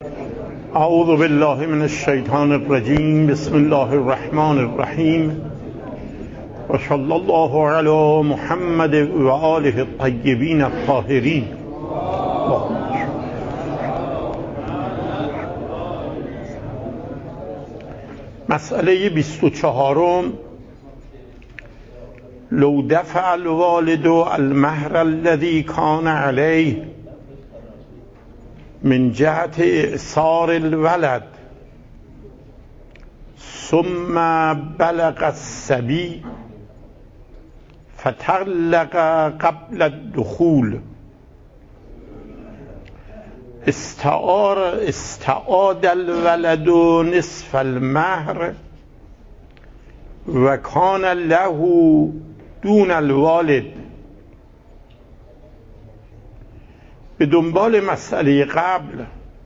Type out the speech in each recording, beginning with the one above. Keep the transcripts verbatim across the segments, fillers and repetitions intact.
اعوذ بالله من الشیطان الرجیم. بسم الله الرحمن الرحیم و صلی الله علی محمد و آله الطیبین الطاهرین. مسئله بیست و چهارم: لو دفع الوالد المهر الذي كان عليه من جهت اعصار الولد ثم بلغ الصبي فطلق قبل الدخول استعار استعاد الولد نصف المهر و کان له دون الوالد. به دنبال مسئله قبل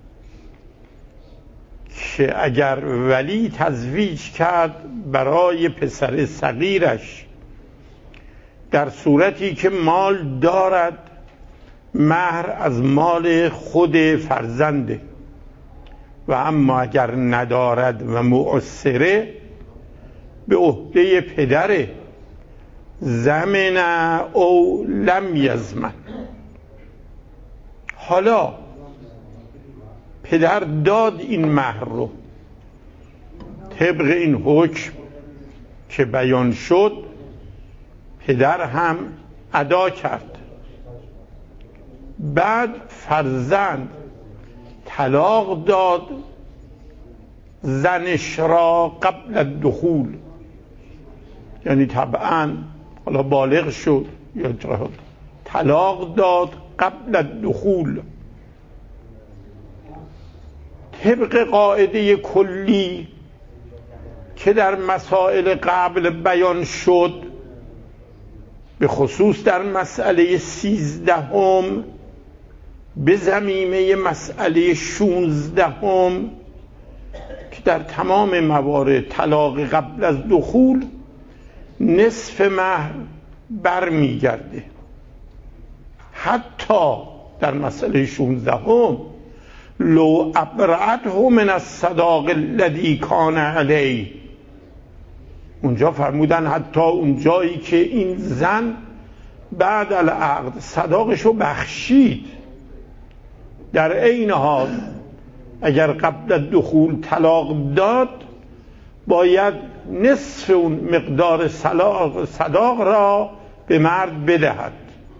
که اگر ولی تزویج کرد برای پسر صغیرش در صورتی که مال دارد، مهر از مال خود فرزنده، و اما اگر ندارد و معسره به عهده پدره، زمن او لم یزمن. حالا پدر داد این مهر رو طبق این حکم که بیان شد، پدر هم ادا کرد. بعد فرزند طلاق داد زنش را قبل الدخول، یعنی طبعا حالا بالغ شد یا طلاق داد قبل الدخول. طبق قاعده کلی که در مسائل قبل بیان شد، به خصوص در مسئله سیزدهم به ضمیمه مسئله شونزدهم که در تمام موارد طلاق قبل از دخول نصف مهر برمیگرده. حتی در مسئله شونزدهم لو ابرعته من الصداق الذی کان علیه، اونجا فرمودن حتی اونجایی که این زن بعد العقد صداقشو بخشید، در عین حال اگر قبل دخول طلاق داد باید نصف اون مقدار صداق را به مرد بدهد.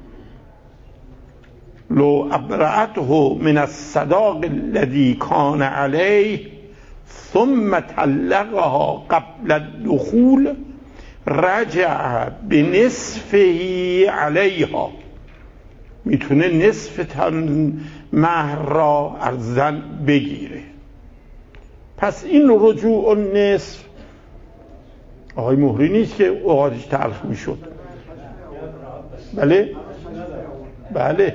لو ابرعته من الصداق الذي كان عليه ثم طلقها قبل الدخول رجع بنصفه عليها، میتونه نصف مهر را از زن بگیره. پس این رجوع النصف آقای مهری نیست که اوقاتش تلخ میشد. بله بله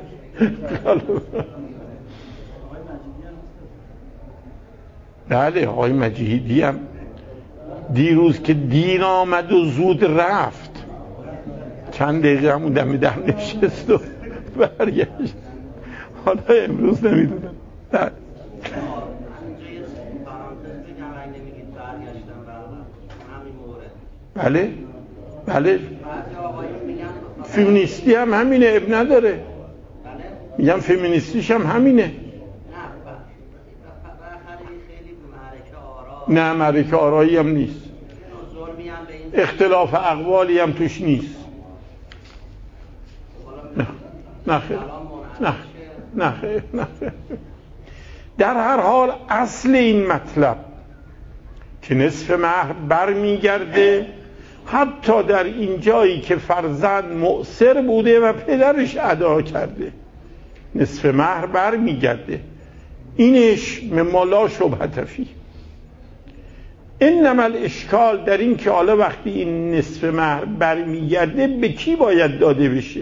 بله آقای مجیدی هم دیروز که دین آمد و زود رفت، چند دقیقه همون دم در نشست و برگشت. حالا امروز نمیدونم. بله بله فمینیستی هم همینه، اب نداره. میگم فمینیستیش هم همینه. نه معرکه آرایی هم نیست، اختلاف اقوالی هم توش نیست. نه نه نه نه نه. در هر حال اصل این مطلب که نصف مهر برمیگرده، حتی در این جایی که فرزند معسر بوده و پدرش ادا کرده، نصف مهر برمیگرده. اینش مما لا شبهة فیه. انما الاشکال در این که حالا وقتی این نصف مهر برمیگرده به کی باید داده بشه؟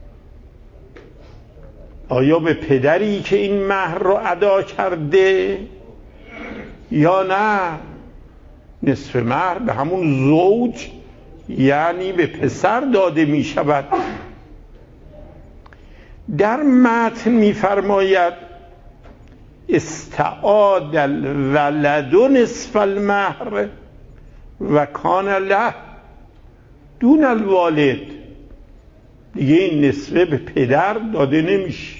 آیا به پدری که این مهر رو ادا کرده یا نه نصف مهر به همون زوج یعنی به پسر داده می شود؟ در متن می فرماید استعاد الولد نصف المهر و کان له دون الوالد، دیگه این نصفه به پدر داده نمیشه.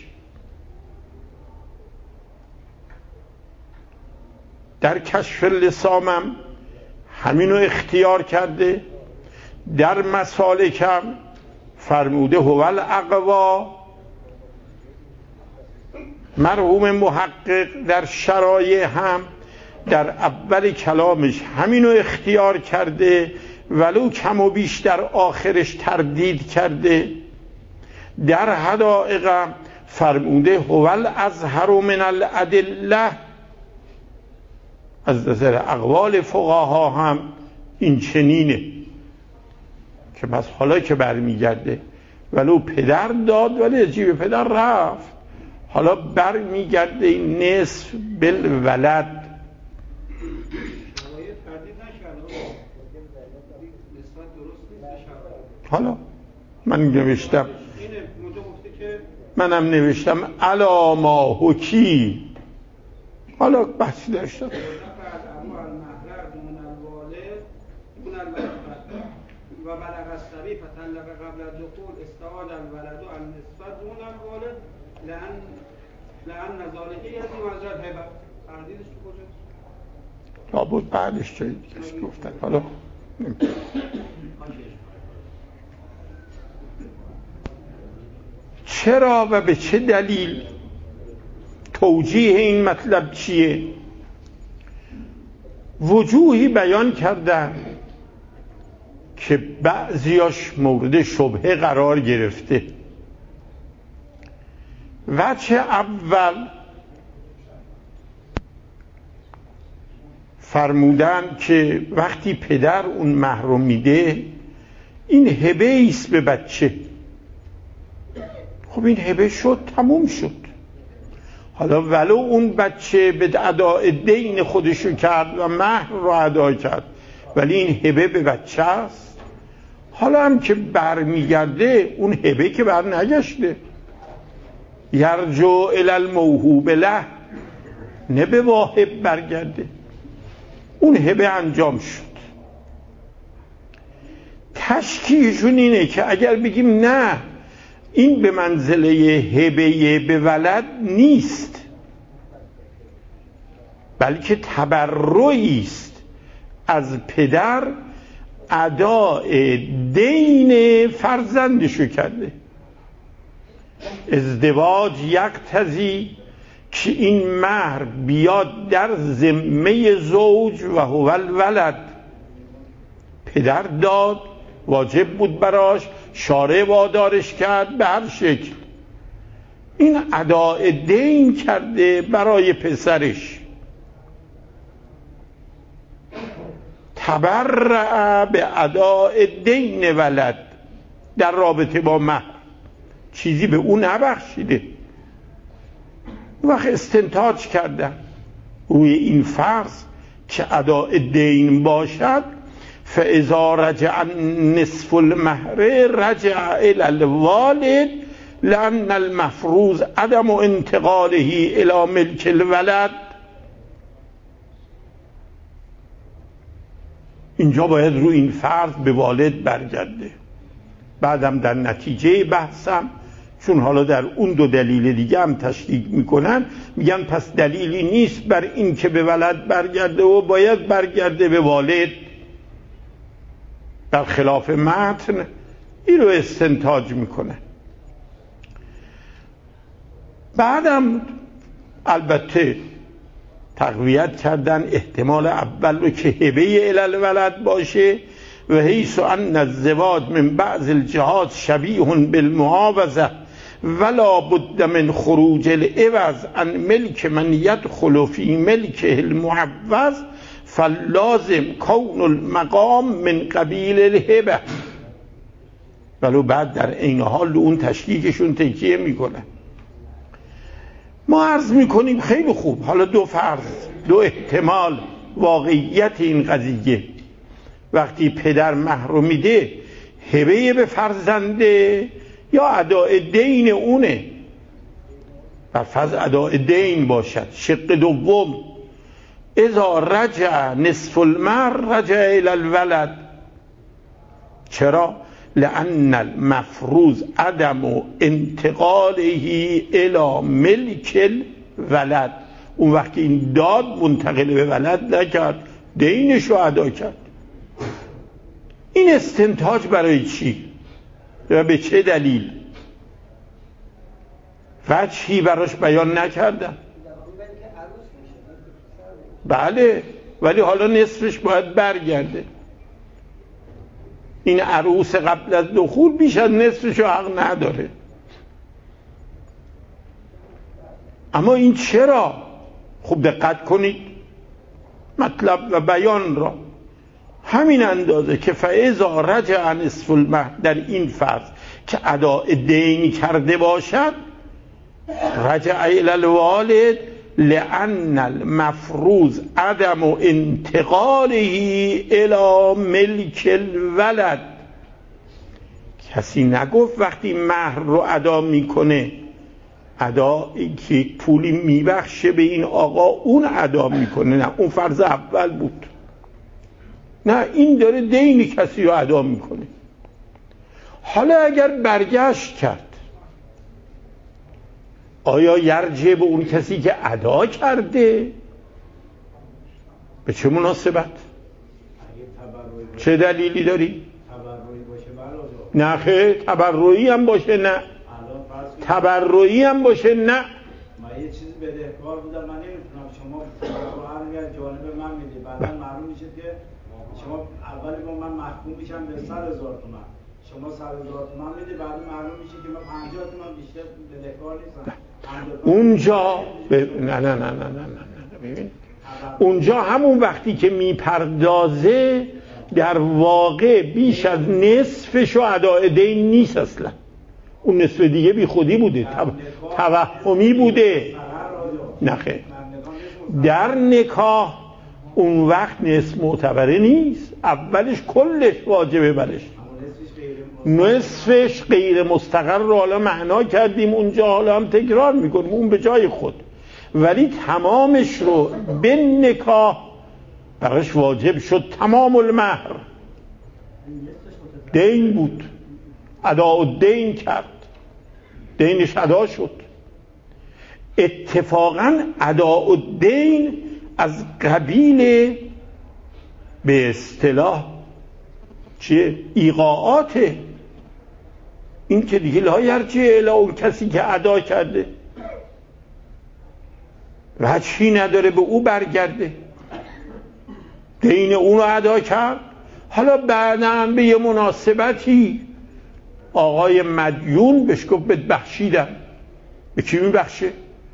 در کشف لسامم همینو اختیار کرده. در مسالکم فرموده هو الاقوا. مرحوم محقق در شرایع هم در اول کلامش همینو اختیار کرده، ولو کم و بیش در آخرش تردید کرده. در حدائق فرموده هو الازهر من الادله. از نظر اقوال فقها هم این چنینه که پس حالا که برمیگرده ولو پدر داد ولی از جیب پدر رفت، حالا برمیگرده این نصف بالولد. حالا من نوشتم منم نوشتم علا ما حکی، حالا بحثی داشتم و بلغ الصبی فطلق قبل الدخول استعاد الولد النصف دون الوالد لان لان ذلك یزی مجرد هبه. تردیدش تو کجاست؟ لابد بعدش جایی دیگه گفتن. حالا چرا و به چه دلیل؟ توجیه این مطلب چیه؟ وجوهی بیان کردن که بعضیاش مورد شبهه قرار گرفته. وجه اول فرمودن که وقتی پدر اون مهر رو میده این هبه ایست به بچه. خب این هبه شد، تموم شد. حالا ولو اون بچه به اداء دین خودشو کرد و مهر رو ادا کرد ولی این هبه به بچه است. حالا هم که برمیگرده اون هبه که بر نگشته، یرجو الی الموهوب له، نه به واهب برگرده، اون هبه انجام شد. تشکیشون اینه که اگر بگیم نه این به منزله هبه به ولد نیست بلکه تبرعی است از پدر اداء دین فرزندشو کرده. ازدواج یقتضی که این مهر بیاد در ذمه زوج و هو الولد. پدر داد، واجب بود براش، شارع وادارش کرد به هر شکل، این اداء دین کرده برای پسرش. تبرع به اداء دین ولد در رابطه با مهر، چیزی به اون نبخشیده. وقت استنتاج کردن روی این فرض که اداء دین باشد، فاذا رجع نصف المهر رجع الى الوالد لان المفروض عدم انتقاله الى ملک الولد. اینجا باید روی این فرض به والد برگرده. بعدم در نتیجه بحثم، چون حالا در اون دو دلیل دیگه هم تشریح میکنن، میگن پس دلیلی نیست بر این که به ولد برگرده و باید برگرده به والد، در خلاف متن این رو استنتاج میکنه. بعدم البته تقویت کردن احتمال اول رو که هبه الی الولد باشه و حیث ان الزواج من بعض الجهات شبیه بالمعاوضه ولا بد من خروج العوض عن ملک من یدخل فی ملکه المعوض فلازم کون المقام من قبیل الهبه. ولو بعد در این حال اون تشکیکشون تکیه میکنه. ما عرض میکنیم خیلی خوب، حالا دو فرض، دو احتمال واقعیت این قضیه. وقتی پدر مهر رو میده هبه به فرزنده یا اداء دین اونه؟ بر فرض اداء دین باشد. شق دوم اذا رجع نصف المهر رجع الى الولد. چرا؟ لأن المفروض عدم انتقاله الى ملک الولد. اون وقتی این داد منتقل به ولد نکرد، دینش رو ادا کرد. این استنتاج برای چی؟ و به چه دلیل؟ وجهی براش بیان نکردم. بله، ولی حالا نصفش باید برگرده. این عروس قبل از دخول بیش از نصفش حق نداره. اما این چرا؟ خوب دقت کنید مطلب و بیان را. همین اندازه که فاذا رجع نصف المهر، در این فرض که اداء دین کرده باشد، رجع الی الوالد لأن المفروض عدم انتقاله الی ملک الولد. کسی نگفت وقتی مهر رو ادا میکنه ادا که پولی میبخشه به این آقا اون ادا میکنه، نه، اون فرض اول بود. نه، این داره دین کسی رو ادا میکنه. حالا اگر برگشت کرد، آیا یرجع به اون کسی که ادا کرده؟ به چه مناسبت؟ چه دلیلی داری؟ نه خیر، تبرعی هم باشه نه، تبرعی هم باشه نه. من یه چیزی بدهکار بودم، من نمیتونم شما هر میاد جانب من میدی، بعدا معلوم میشه که شما اولی با من محکوم میشم به صد هزار تومان، شما صد هزار تومان میدی، بعد معلوم میشه که من پنجاه تومان بیشتر بدهکار نیستم. اونجا ب... نه نه نه نه نه نه ببین، اونجا همون وقتی که میپردازه در واقع بیش از نصفشو اداء دین نیست اصلا. اون نصف دیگه بی خودی بوده، توهمی بوده. نخیر، در نکاح اون وقت نصف معتبره نیست، اولش کلش واجبه برش، نصفش غیر مستقر رو حالا معنا کردیم اونجا، حالا هم تکرار میکنیم اون به جای خود، ولی تمامش رو به نکاح برش واجب شد. تمام المهر دین بود، اداء دین کرد، دینش ادا شد. اتفاقا اداء دین از قبیل به اصطلاح چیه؟ ایقاعاته. این که دیگه لا یرجع الی اون کسی که ادا کرده، وجهی نداره به او برگرده، دین اون رو ادا کرد. حالا بعداً به یه مناسبتی آقای مدیون بهش گفت بهت بخشیدم. به کی میبخشه؟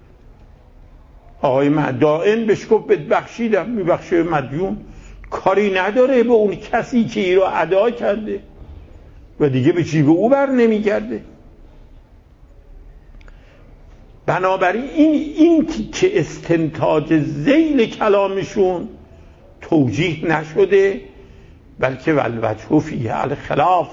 آقای مدائن بهش گفت بهت بخشیدم، میبخشه مدیون، کاری نداره به اون کسی که ای رو ادا کرده و دیگه به جیب او بر نمیگرده. بنابراین این این که استنتاج ذیل کلامشون توجیه نشده، بلکه والوجه فیه الخلاف.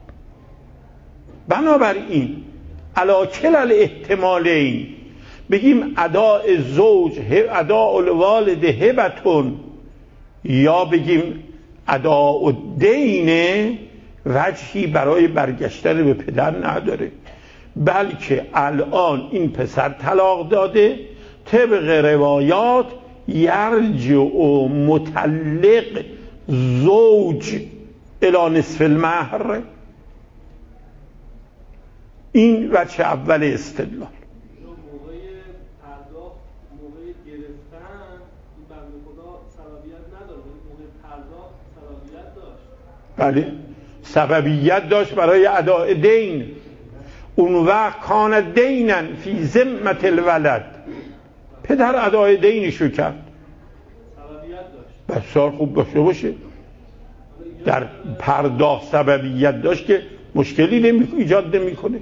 بنابراین علی کل الاحتمالین بگیم اداء زوج اداء الوالد هبتون، یا بگیم اداء دین، وجهی برای برگشتن به پدر نداره، بلکه الان این پسر طلاق داده، طبق روایات یرجع و مطلق زوج الی نصف المهر. این وجه اول استدلال. موقع پرداخت، موقع گرفتن این بنده خدا سببیت نداره، موقع پرداخت سببیت داشت. بله، سببیت داشت برای اداء دین. اون وقت کان دینا فی ذمة الولد، پدر اداء دینشو کرد، سببیت داشت. بسیار خوب داشته باشه. در پرداخت سببیت داشت که مشکلی نمی ایجاد نمیکنه.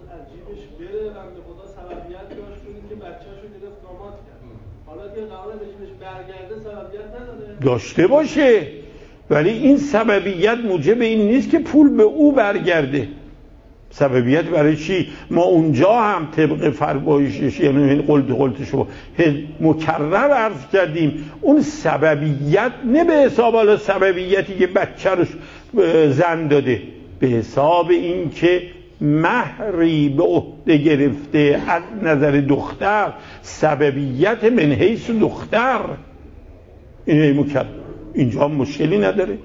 داشته باشه، ولی این سببیت موجب این نیست که پول به او برگرده. سببیت برای چی؟ ما اونجا هم طبق فرمایشش یعنی قلت قلتشو مکرر عرض کردیم اون سببیت نه به حساب حالا سببیتی که بچه رو زن داده، به حساب این که مهری به عهده گرفته از نظر دختر، سببیت من حیث دختر این مکرر اینجا هم مشکلی نداره.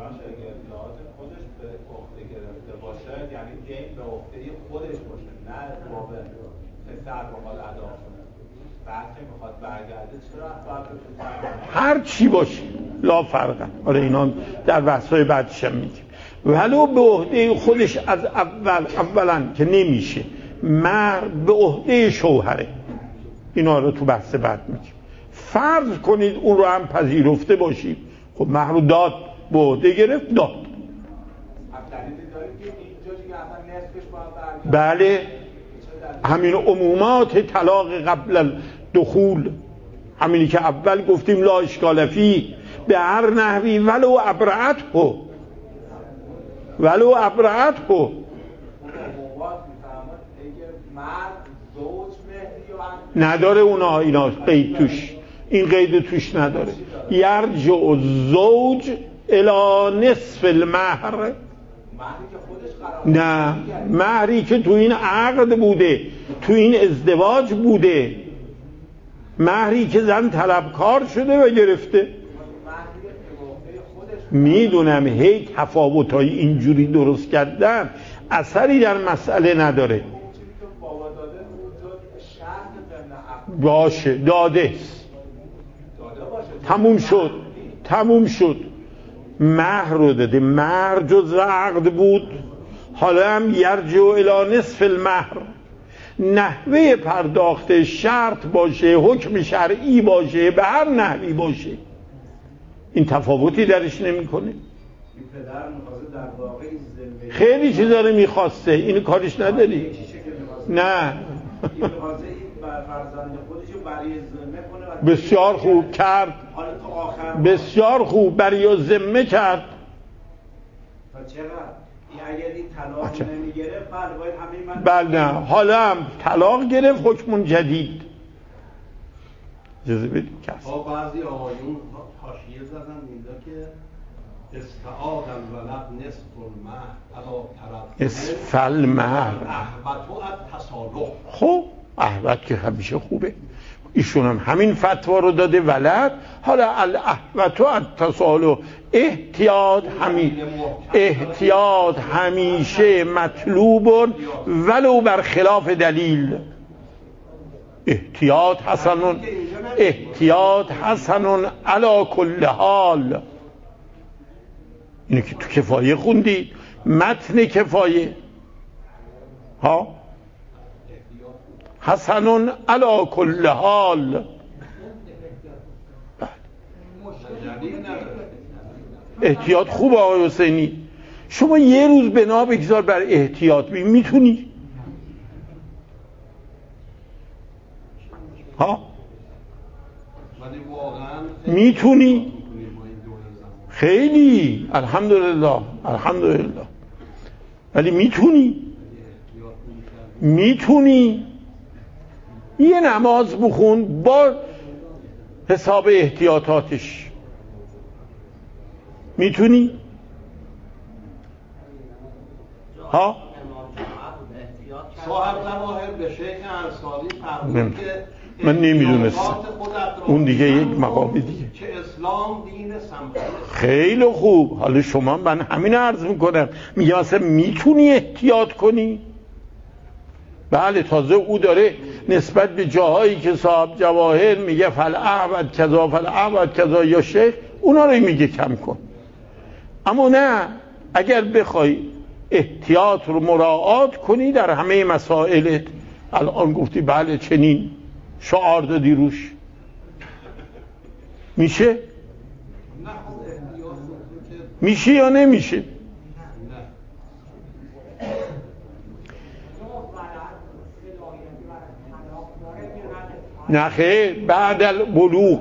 هر چی باشه لا فرقه، آره اینا در بحث‌های بعدش هم میگیم. ولو به عهده خودش از اول اولا که نمیشه، مهر به عهده شوهره، اینا رو تو بحث بعد میگیم. فرض کنید اون رو هم پذیرفته باشید، خب مهر رو داد، به عهده گرفت داد. بله همین عمومات طلاق قبل دخول، همینی که اول گفتیم لا اشکال فی به هر نحوی ولو ابرعته ولو ابرعته نداره اونا، اینا قید توش، این قید توش نداره. یرجع الزوج الی نصف المهر، نه مهری که تو این عقد بوده، تو این ازدواج بوده، مهری که زن طلبکار شده و گرفته. میدونم هی تفاوت‌های اینجوری درست کردن اثری در مسئله نداره. باشه داده تموم شد تموم شد مهر رو داده، مهر جز عقد بود، حالا هم یرجع الی نصف المهر، نحوه پرداخت شرط باشه، حکم شرعی باشه، به هر نحوی باشه، این تفاوتی درش نمیکنه. خیلی چیزا رو میخواسته، این کارش نداری. نه بسیار خوب کرد، بسیار خوب برای ذمه کرد. اگر این طلاق نمیگرفت بعد باید همین من بله نه حالا هم طلاق گرفت حکم جدید اجازه بدید کس با بعضی آقایون حاشیه زدن اینجا که استعاد الولد نصف المهر علی طرف نصف المهر احبطو التصالح. خب احبط که همیشه خوبه، ایشون هم همین فتوا رو داده ولد. حالا الاحبطو التصالح، احتیاط همی احتیاط همیشه مطلوب ولو بر خلاف دلیل. احتیاط حسنون احتیاط حسنون علی کل حال، اینو که تو کفایه خوندید، متن کفایه ها، حسنون علی کل حال. احتیاط خوبه آقای حسینی، شما یه روز بنا بگذار بر احتیاط، بی میتونی ها میتونی خیلی الحمدلله الحمدلله، ولی میتونی میتونی یه نماز بخون با حساب احتیاطاتش، میتونی ها صاحب ظواهر به شیخ انصاری فرمود که من نمیدونستم اون دیگه یک مقام دیگه که اسلام دین سمحه. خیلی خوب، حالا شما من همین عرض میکنم، میگه مثلا میتونی احتیاط کنی. بله تازه او داره نسبت به جاهایی که صاحب جواهر میگه فالعبد کذا فالعبد کذا یا شیخ، اونا رو میگه کم کن. اما نه، اگر بخوای احتیاط رو مراعات کنی در همه مسائلت، الان گفتی بله چنین شعار دادی روش، میشه؟ میشه یا نمیشه؟ نه خیر، بعد البلوغ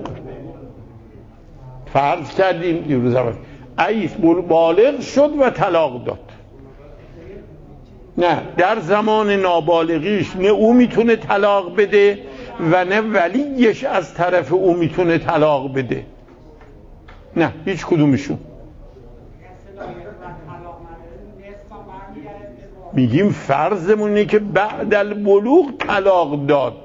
فرض کردیم دیروز اول ایس بالغ شد و طلاق داد، نه در زمان نابالغیش نه او میتونه طلاق بده و نه ولیش از طرف او میتونه طلاق بده، نه هیچ کدومشون. میگیم فرضمونه که بعد البلوغ طلاق داد،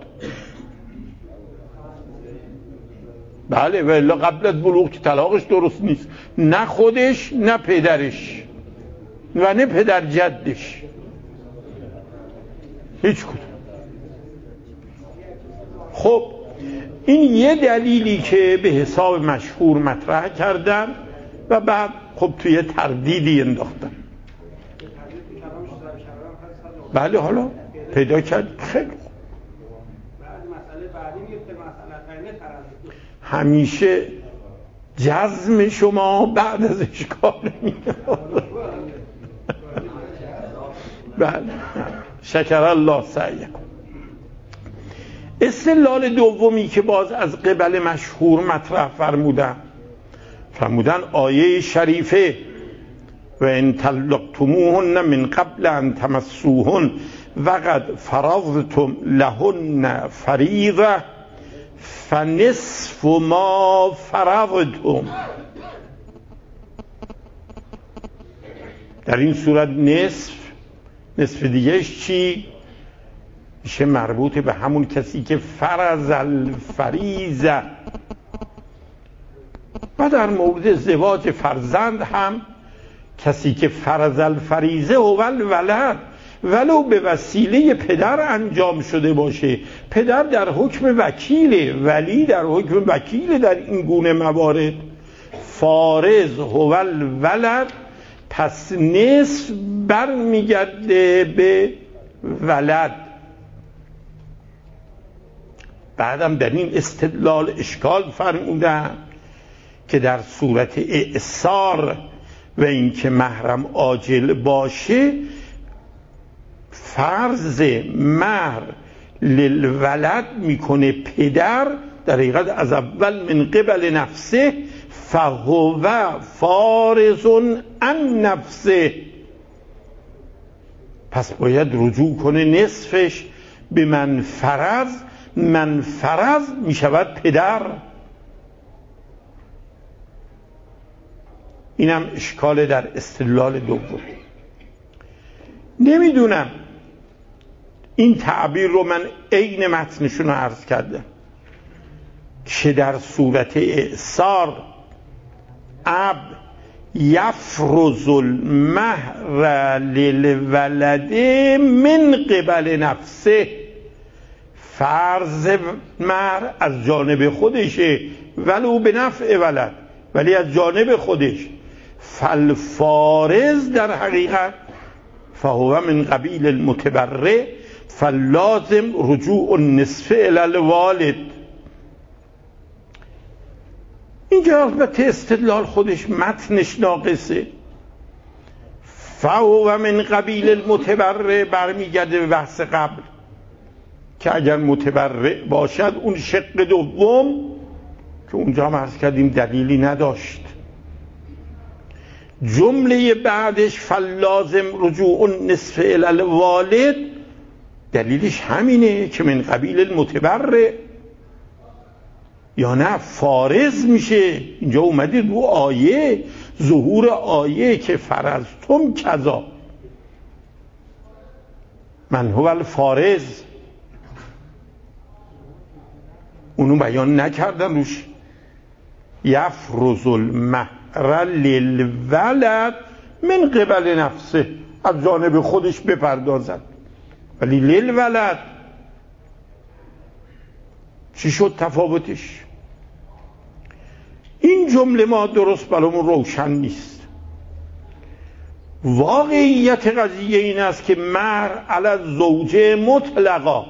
بله، ولی قبل از بلوغ که طلاقش درست نیست، نه خودش نه پدرش و نه پدر جدش، هیچ کدوم. خب این یه دلیلی که به حساب مشهور مطرح کردن و بعد خب توی تردیدی انداختن. بله حالا پیدا کرد، خیلی خوب. همیشه جزم شما بعد از اشکال میاد. بله شکر الله سعیکم. استدلال دومی که باز از قبل مشهور مطرح فرمودن فرمودن آیه شریفه و ان طلقتموهن من قبل ان تمسوهن وقد فرضتم لهن فریضه فنصف ما فرضتم. در این صورت نصف نصف دیگهش چی؟ میشه مربوط به همون کسی که فرض الفریضه. و در مورد ازدواج فرزند هم کسی که فرض الفریضه و الولد ولو به وسیله پدر انجام شده باشه، پدر در حکم وکیله، ولی در حکم وکیله در این گونه موارد، فارض هو الولد، پس نصف بر میگرده به ولد. بعدم در این استدلال اشکال فرمودن که در صورت اعصار و اینکه محرم عاجل باشه فرض مهر للولد میکنه پدر، در حقیقت از اول من قبل نفسه فهو فارض عن نفسه، پس باید رجوع کنه نصفش به من فرض. من فرض میشود پدر. اینم اشکال در استدلال دوم. نمیدونم این تعبیر رو من عین متنشون رو عرض کردم که در صورت اعصار اب یفرض المهر للولد من قبل نفسه، فرض مهر از جانب خودشه ولو به نفع ولد، ولی از جانب خودش. فالفارض در حقیقت فهو من قبیل المتبرع فلازم رجوع النصف الی الوالد. اینجا البته استدلال خودش متنش ناقصه. فهو من قبیل المتبرع برمیگرده به بحث قبل که اگر متبرع باشد اون شق دوم که اونجا هم عرض کردیم دلیلی نداشت. جمله بعدش فلازم رجوع النصف الی الوالد دلیلش همینه که من قبیل المتبرع، یا نه فارض میشه. اینجا اومده رو آیه، ظهور آیه که فرضتم کذا، من هو الفارض، اونو بیان نکردن روش. یفرض المهر للولد من قبل نفسه، از جانب خودش بپردازد، ولی للولد چی شد تفاوتش؟ این جمله ما درست برامون روشن نیست. واقعیت قضیه این است که مهر علی الزوج مطلقا،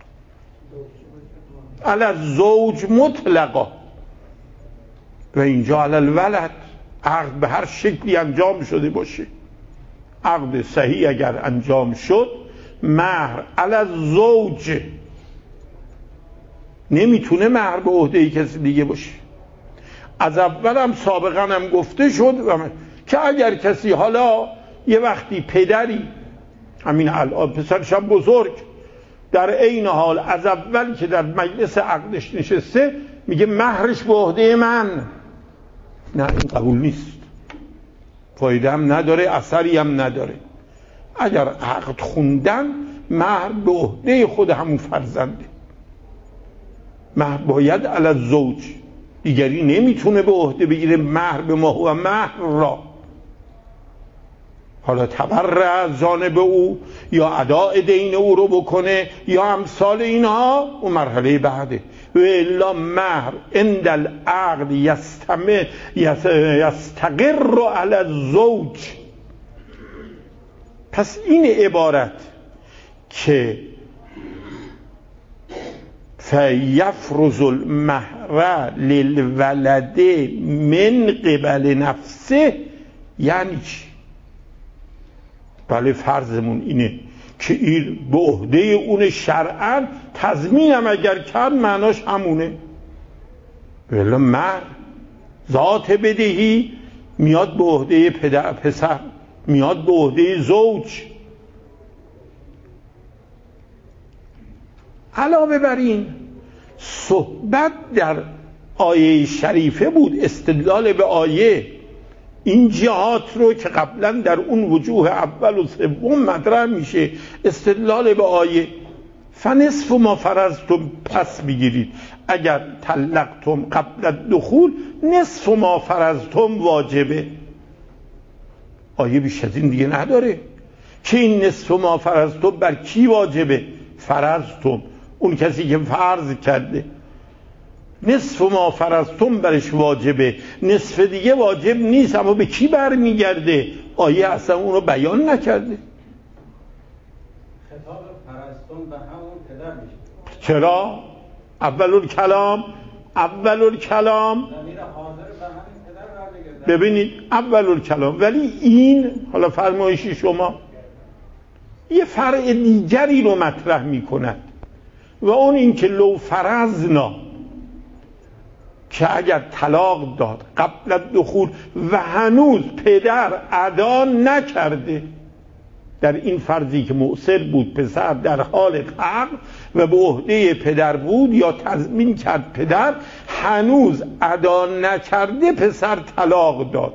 علی الزوج مطلقا، و اینجا علی الولد. عقد به هر شکلی انجام شده باشه، عقد صحیح اگر انجام شد مهر علی الزوج، نمیتونه مهر به عهده کسی دیگه باشه. از اول هم سابقا هم گفته شد که اگر کسی حالا یه وقتی پدری همین الان پسرش هم بزرگ در عین حال از اول که در مجلس عقدش نشسته میگه مهرش به عهده من. نه این قبول نیست، فایده هم نداره، اثری هم نداره. اگر عقد خوندن مهر به عهده خود همون فرزنده، مهر باید علی الزوج، دیگری نمیتونه به عهده بگیره مهر به ما و مهر را. حالا تبرع از جانب او یا اداء دین او رو بکنه یا امثال اینها، اون مرحله بعده. و الا مهر عند العقد یستمر یستقر علی الزوج. پس این عبارت که فیفرض المهر للولد من قبل نفسه یعنی چی؟ بله فرضمون اینه که این به عهده اون شرعاً، تضمینم اگر کرد معناش همونه. ولی مهر ذات بدهی میاد به عهده پدر پسر، میاد به عهده زوج. علاوه بر این صحبت در آیه شریفه بود، استدلال به آیه این جهات رو که قبلا در اون وجوه اول و سوم مطرح میشه، استدلال به آیه فنصف ما فرضتم پس بگیرید، اگر طلقتم قبل دخول نصف ما فرضتم واجبه. آیه بیش از این دیگه نداره که این نصف ما فرضتم بر کی واجبه؟ فرضتم، اون کسی که فرض کرده. نصف ما فرضتم برش واجبه، نصف دیگه واجب نیست. اما به کی برمیگرده؟ آیه اصلا اونو بیان نکرده. خطاب فرضتم به همون پدر میشه. چرا؟ اولول کلام اولول کلام ضمیر حاضر به همین پدر برمیگرده. ببینید اولول کلام. ولی این حالا فرمایش شما یه فرع دیگری رو مطرح میکند و اون این که لو فرضنا، که اگر طلاق داد قبل دخول و هنوز پدر ادا نکرده، در این فرضی که مؤثر بود پسر در حال قبل و به عهده پدر بود یا تضمین کرد پدر، هنوز ادا نکرده پسر طلاق داد،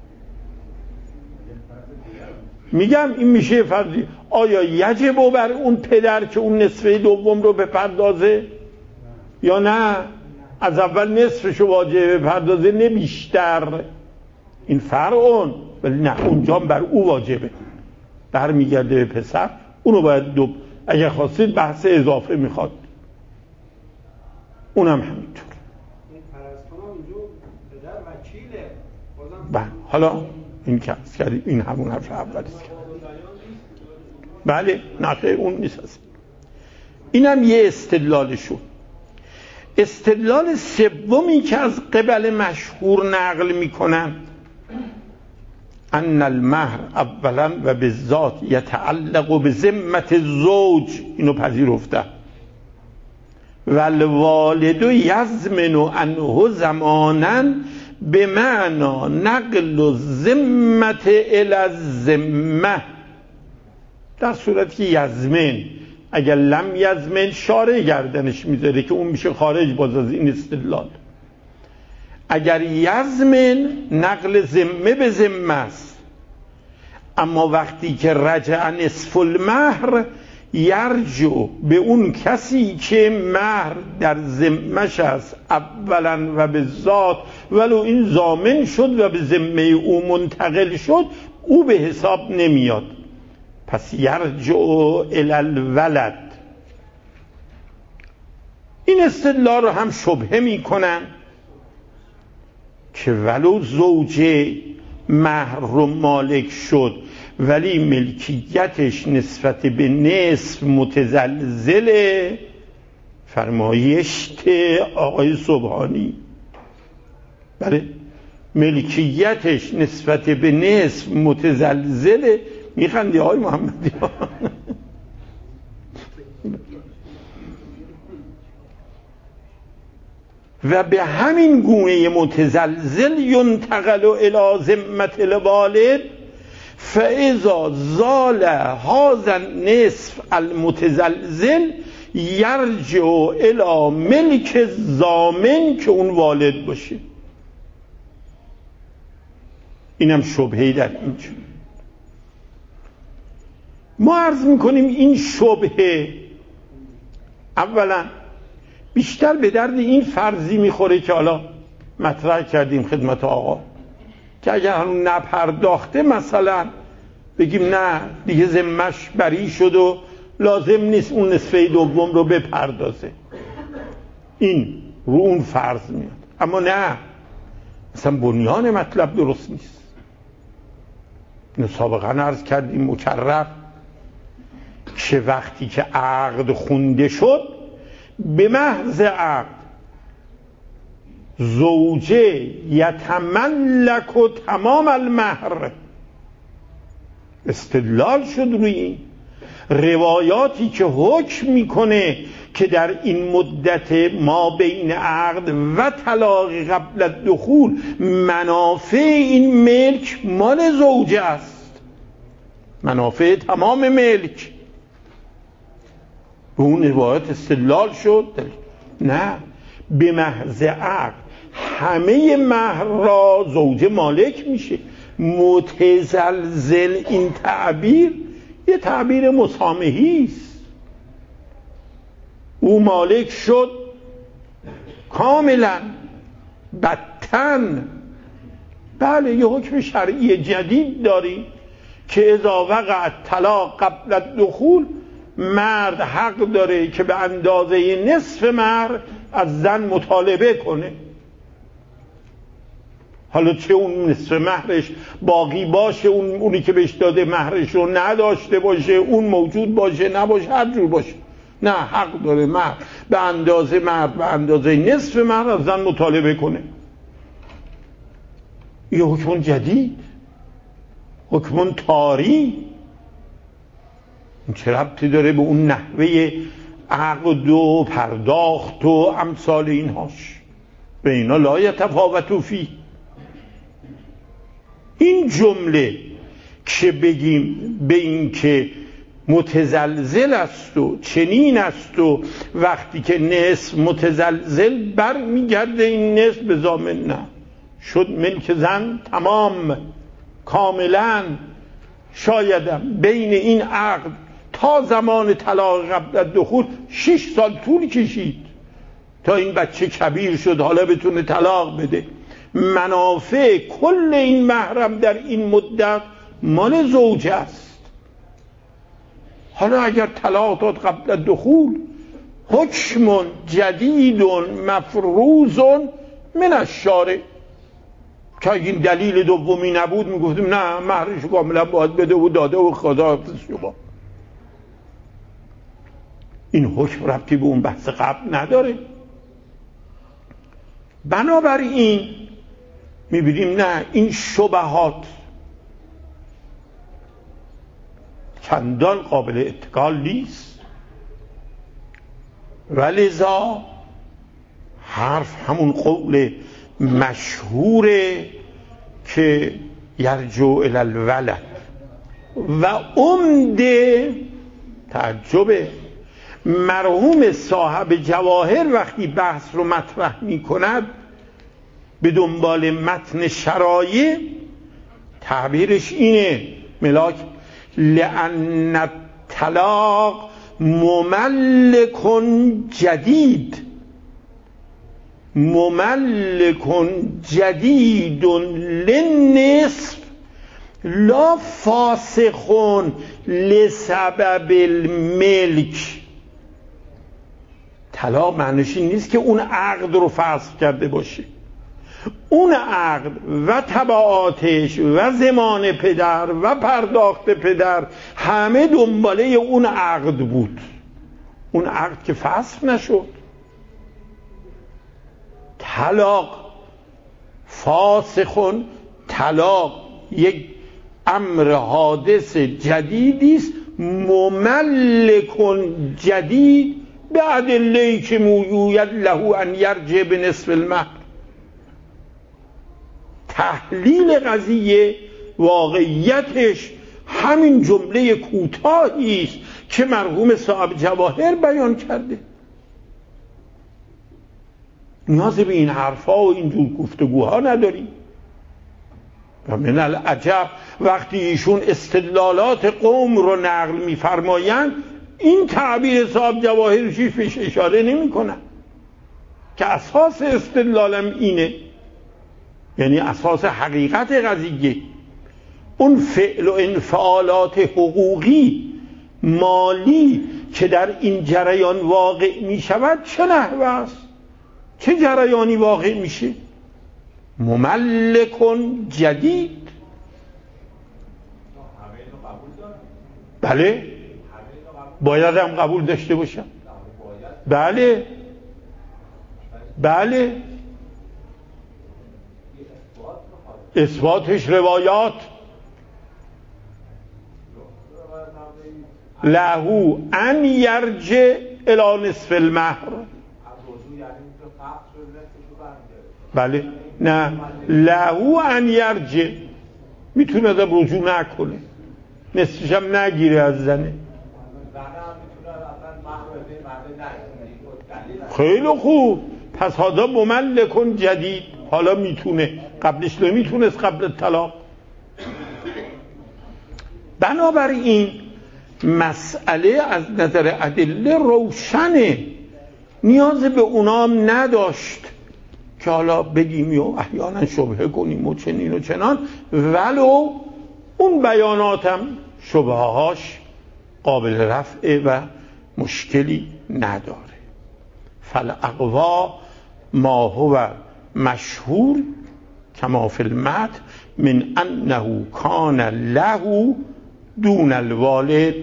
میگم این میشه فرضی. آیا یجب بر اون پدر که اون نصفه دوم رو بپردازه یا نه؟ از اول نصفشو واجب بپردازه، نه بیشتر. این فرعون، ولی نه اونجا بر او واجبه، برمیگرده به پسر. اونو باید دو، اگر خواستید بحث اضافه میخواد اونم همینطور. این پرستان اینجا پدر وکیله. بله حالا این که از کردیم این همون حرف اولیست. بله نه اون نیست هست. اینم یه استدلالشون. استدلال سومی که از قبل مشهور نقل میکنن ان المهر اولا و بالذات یتعلق به ذمت الزوج، اینو پذیرفته، و الوالد یضمن عنه زمانا به معنا نقل ذمت الی الذمه، در صورتی که یضمن، اگر لم یضمن شارع گردنش میذاره که اون میشه خارج باز از این استدلال. اگر یضمن نقل ذمه به ذمه است، اما وقتی که رجع نصف المهر یرجع به اون کسی که مهر در ذمهش است اولا و به ذات، ولو این ضامن شد و به ذمه او منتقل شد، او به حساب نمیاد. پس یرجع الی الولد. این استدلال رو هم شبهه میکنن که ولو زوجه مهر رو مالک شد ولی ملکیتش نسبت به نصف متزلزله، فرمایشت آقای سبحانی، بله ملکیتش نسبت به نصف متزلزله. میخندی آقای محمدی ها؟ و به همین گونه متزلزل ینتقل الی ذمت الوالد، فاذا زال هذا النصف المتزلزل یرجع الی ملک الضامن که اون والد باشه. اینم شبهه‌ای در اینجا. ما عرض میکنیم این شبهه اولا بیشتر به درد این فرضی میخوره که حالا مطرح کردیم خدمت آقا که اگر هنوز نپرداخته مثلا بگیم نه دیگه ذمه‌اش بری شد و لازم نیست اون نصفه دوم رو بپردازه. این رو اون فرض میاد. اما نه، مثلا بنیان مطلب درست نیست. اینو سابقا عرض کردیم مکرر که وقتی که عقد خونده شد به محض عقد زوجه یتملک و تمام المهر استدلال شد روی این. روایاتی که حکم میکنه که در این مدت ما بین عقد و طلاق قبل الدخول منافع این ملک مال زوجه است، منافع تمام ملک. به اون روایات استدلال شد. نه، به محض عقد همه مهر را زوجه مالک میشه. متزلزل این تعبیر یه تعبیر مسامحی است. او مالک شد کاملا بدتن. بله یه حکم شرعی جدید داریم که اذا وقع طلاق قبل الدخول مرد حق داره که به اندازه نصف مهر از زن مطالبه کنه. حالا چه اون نصف مهرش باقی باشه، اون اونی که بهش داده مهرش رو نداشته باشه، اون موجود باشه نباشه، هر جور باشه، نه حق داره مهر به اندازه مرد به اندازه نصف مهر از زن مطالبه کنه. یه حکم جدید، حکم طاری. چه ربطی داره به اون نحوه عقد و پرداخت و امثال اینهاش؟ به اینا لا یتفاوتوا فیه. این جمله که بگیم به این که متزلزل است و چنین است و وقتی که نصف متزلزل بر میگرده این نصف به ضامن، نه، شد ملک زن تمام کاملا. شایدم بین این عقد تا زمان طلاق قبل الدخول شش سال طول کشید تا این بچه کبیر شد حالا بتونه طلاق بده. منافع کل این محرم در این مدت مال زوجه است. حالا اگر طلاق داد قبل الدخول حکم جدید مفروض من الشارع، که این دلیل دومی نبود میگفتیم نه مهرش کاملا باید بده و داده و خدا شما. این حکم ربطی به اون بحث قبل نداره. بنابراین میبینیم نه، این شبهات چندان قابل اتکال نیست. ولذا حرف همون قول مشهوره که یرجع الی الولد و عمده تعجبه. مرحوم صاحب جواهر وقتی بحث رو مطرح می کند به دنبال متن شرایع تعبیرش اینه ملاک لأن الطلاق مملک جدید، مملک جدید للنصف لا فاسخ لسبب الملک. طلاق معنیش این نیست که اون عقد رو فسخ کرده باشه. اون عقد و تبعاتش و ضمان پدر و پرداخت پدر همه دنباله اون عقد بود. اون عقد که فسخ نشد. طلاق فاسخ، طلاق یک امر حادث جدیدی است مملک جدید به ادله که موجود له ان یرجع به نصف المهر. تحلیل قضیه واقعیتش همین جمله کوتاهی است که مرحوم صاحب جواهر بیان کرده. نیاز به این حرفا و این جور گفتگوها نداریم. و من العجب وقتی ایشون استدلالات قوم رو نقل می‌فرمایند این تعبیر صاحب جواهر پیش اشاره نمی‌کنن که اساس استدلالم اینه، یعنی اساس حقیقت قضیه اون فعل و انفعالات حقوقی مالی که در این جریان واقع می شود چه نحوه است؟ چه جریانی واقع میشه؟ مملکن جدید. بله باید هم قبول داشته باشم. بله بله اثباتش روایات لهو ان یرجع الی نصف المهر. بله نه لهو ان یرجع میتونه در رجوع نکنه، نصفش هم نگیره از زنه. خیلی خوب، پس هذا مملکن جدید، حالا میتونه، قبلش نمیتونست قبل طلاق. بنابراین مسئله از نظر ادله روشنه، نیاز به اونام نداشت که حالا بگیم و احیانا شبهه کنیم و چنین و چنان، ولو اون بیاناتم شبههاش قابل رفعه و مشکلی نداره. فالاقوا ما هو مشهور کما فی المتن من انه کان له دون الوالد.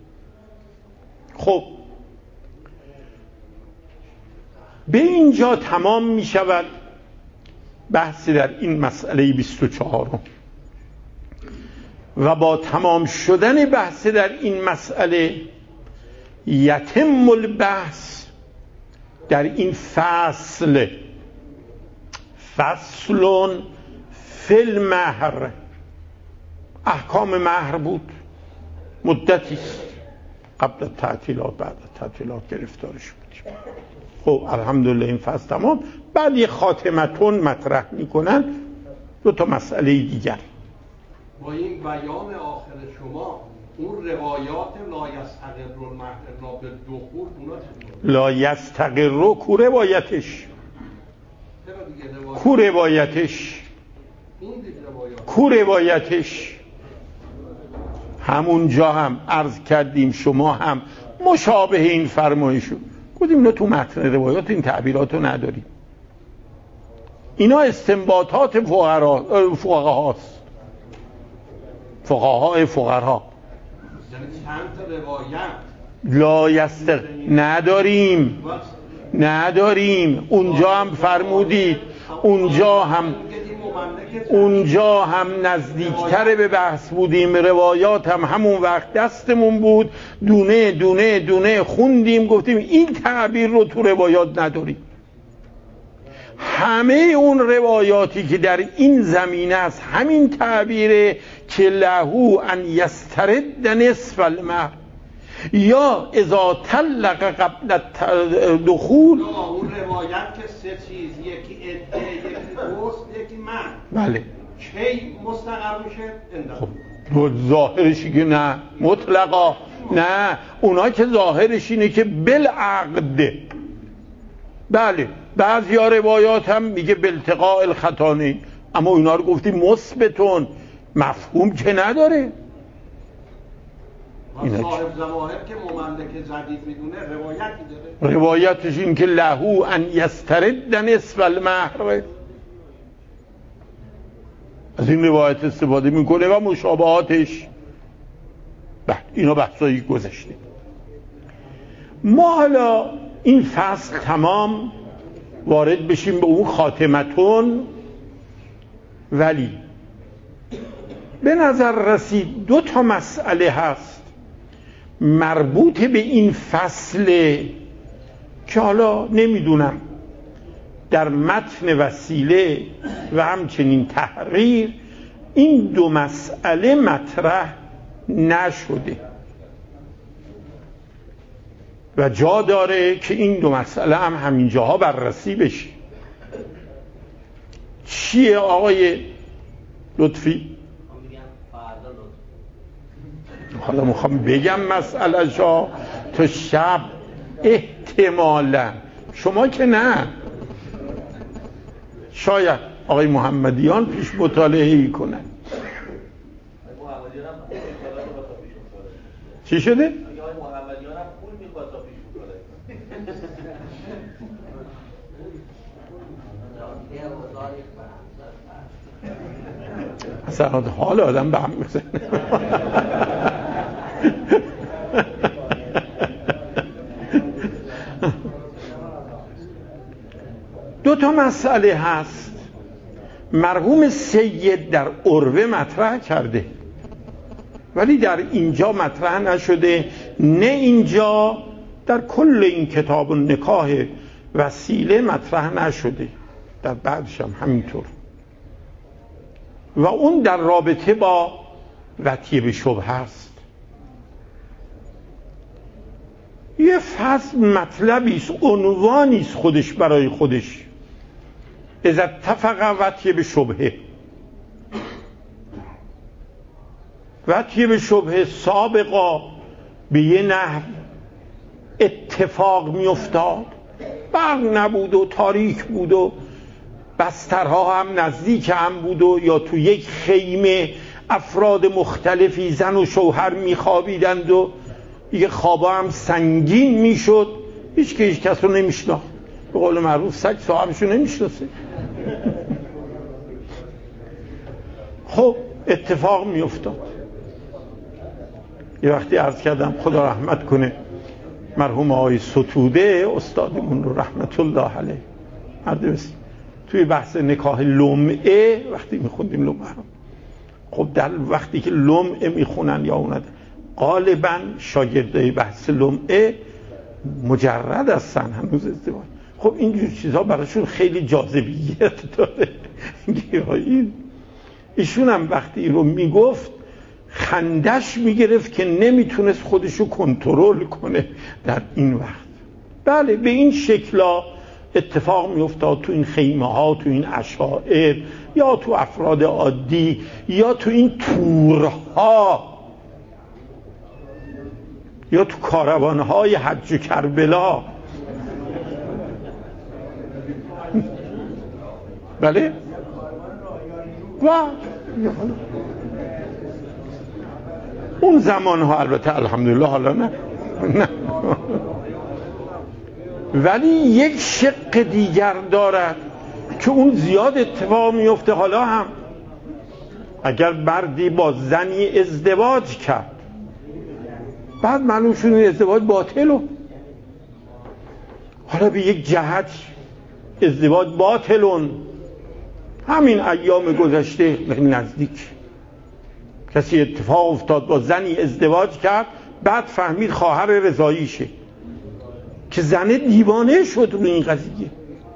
خب به اینجا تمام می شود بحث در این مسئله بیست و چهار و با تمام شدن بحث در این مسئله یتم البحث در این فصل فصل فی المهر. احکام مهر بود مدتی قبل تعطیلات، بعد تعطیلات گرفتار شدیم. خب الحمدلله این فصل تمام. بعد یه خاتمتون مطرح میکنن دو تا مسئله دیگر. با این بیان آخر شما اون روایات لا یستقر المهر الا بالدخول اونا چطور؟ لا یستقر کو روایتش کو روایتش کو روایتش همونجا هم عرض کردیم، شما هم مشابه این فرمایشو گفتیم اینا تو متن روایات این تعبیراتو نداریم، اینا استنباطات فقها فقهاست، فقهای فقها. چند روایت لا یستق نداریم نداریم اونجا هم فرمودید، اونجا هم اونجا هم نزدیکتر به بحث بودیم، روایات هم همون وقت دستمون بود، دونه دونه دونه خوندیم، گفتیم این تعبیر رو تو روایات نداریم. همه اون روایاتی که در این زمینه است همین تعبیره که لهو ان یسترد نصف المهر یا اذا طلق قبل دخول. اون روایت که سه چیز، یکی عده، یکی غسل، یکی مهر، بله کی مستقر میشه؟ خب ظاهرشی که نه مطلقا نه، اونا که ظاهرش اینه که بالعقد. بله بعضی ها روایات هم میگه بالتقاء الختانین، اما اونا رو گفتیم مثبتون، مفهوم که نداره. صاحب ظواهر که مملک جدید میدونه روایتی داره، روایتش این که لهو ان یسترد نصف المهر، از این روایت استفاده میکنه و مشابهاتش. بله اینا بحثایی گذشته. ما حالا این فصل تمام وارد بشیم به اون خاتمتون، ولی به نظر رسید دو تا مسئله هست مربوط به این فصل که حالا نمیدونم در متن وسیله و همچنین تحریر این دو مسئله مطرح نشده و جا داره که این دو مسئله هم همین جاها بررسی بشه. چیه آقای لطفی؟ حالا میخوام بگم مسئله شا تو شب احتمالا، شما که نه، شاید آقای محمدیان پیش مطالعه کنن. چی شده؟ اصلا حال آدم به هم میزنه. دو تا مسئله هست مرحوم سید در عروه مطرح کرده ولی در اینجا مطرح نشده، نه اینجا در کل این کتاب النکاح وسیله مطرح نشده، در بعدش هم همینطور، و اون در رابطه با وطیه به شبهه است. یه فصل مطلبیست، عنوانیست خودش برای خودش، اذا اتفق وطیه به شبهه. وطیه به شبهه سابقا به یه نحو اتفاق می افتاد، برق نبود و تاریک بود و بسترها هم نزدیک هم بود و یا تو یک خیمه افراد مختلفی زن و شوهر می خوابیدند و یه خوابا هم سنگین می شد، هیچ که هیچ کس رو نمی شناخت. به قول معروف سگ صاحبشو نمی شناسه. خب اتفاق می افتاد. یه وقتی عرض کردم خدا رحمت کنه مرحوم آقای ستوده استادمون رو رحمت الله علیه، مرد بسید توی بحث نکاح لمعه وقتی میخوندیم لمعه، خب در وقتی که لمعه میخونن یا اونده غالبا شاگردای بحث لمعه مجرد هستن هنوز ازدواج، خب اینجور چیزها براشون خیلی جاذبیت داره. گرایی ایشون هم وقتی رو میگفت خندش میگرفت که نمیتونست خودشو کنترل کنه در این وقت. بله به این شکلا اتفاق میافتاد تو این خیمه ها، تو این اشاعر، یا تو افراد عادی، یا تو این تورها، یا تو کاروانهای حج و کربلا. بله و اون زمان ها البته الحمدلله حالا نه, نه. ولی یک شق دیگر دارد که اون زیاد اتفاق میفته. حالا هم اگر مردی با زنی ازدواج کرد بعد معلوم شد این ازدواج باطله، حالا به یک جهت ازدواج باطلون، همین ایام گذشته نزدیک کسی اتفاق افتاد با زنی ازدواج کرد، بعد فهمید خواهر رضاییشه که زنه دیوانه شد رو این قضیه.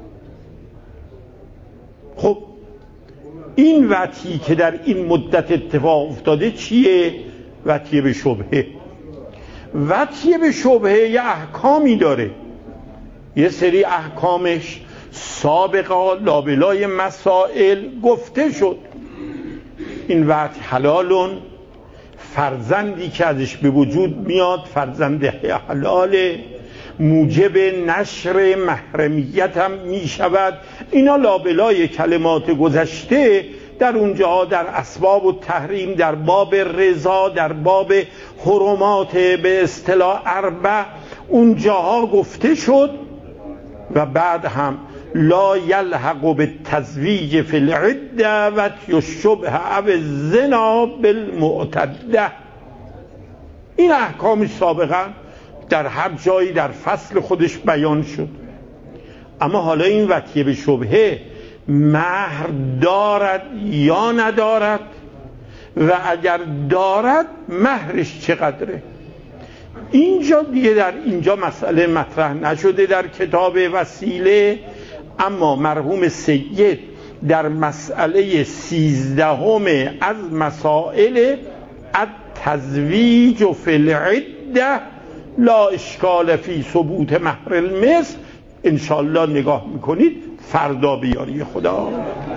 خب این وطیه که در این مدت اتفاق افتاده چیه؟ وطیه به شبهه. وطیه به شبهه یه احکامی داره، یه سری احکامش سابقا لابلای مسائل گفته شد. این وطی حلالون، فرزندی که ازش به وجود میاد فرزند حلاله، موجب نشر محرمیت هم می شود. اینا لابلای کلمات گذشته در اونجا در اسباب و تحریم، در باب رضا، در باب حرمات به اصطلاح اربع اونجاها گفته شد. و بعد هم لا یلحق بالتزویج فی العده و یشبه او الزنا بالمعتده. این احکام سابقا در هر جایی در فصل خودش بیان شد. اما حالا این وطیه به شبهه مهر دارد یا ندارد، و اگر دارد مهرش چقدره؟ اینجا دیگه در اینجا مسئله مطرح نشده در کتاب وسیله، اما مرحوم سید در مسئله سیزدهم از مسائل التزویج فی العده لا اشکال فی ثبوت مهر المثل انشاءالله نگاه میکنید فردا بیاری خدا.